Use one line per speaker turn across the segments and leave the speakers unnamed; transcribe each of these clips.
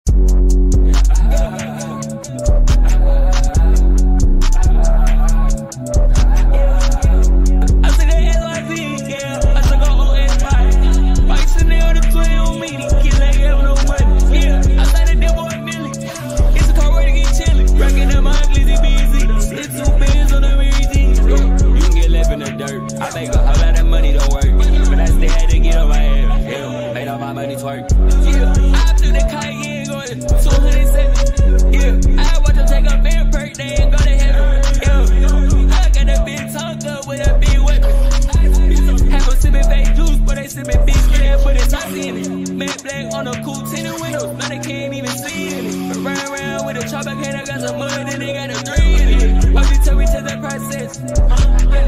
I make a whole lot of money to work, but I still had to get on my ass. Yeah, made all my money twerk. Yeah, I flew the Cayenne going 207. Yeah, I watch them take a big perk, they ain't go to heaven. Yeah, I got a big tongue up with a big weapon. Have a sipping fake juice, but they sipping big clear, but it's not in it. Matte black on a cool tinted windows, now they can't even see in it. But run around with a chopper can, I got some mud and they got a 3 in it. Why you tell me to the process?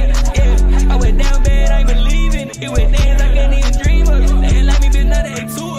I went down bad, I ain't believing it. It went days I can't even dream of it. They ain't like me, bitch, now they ain't too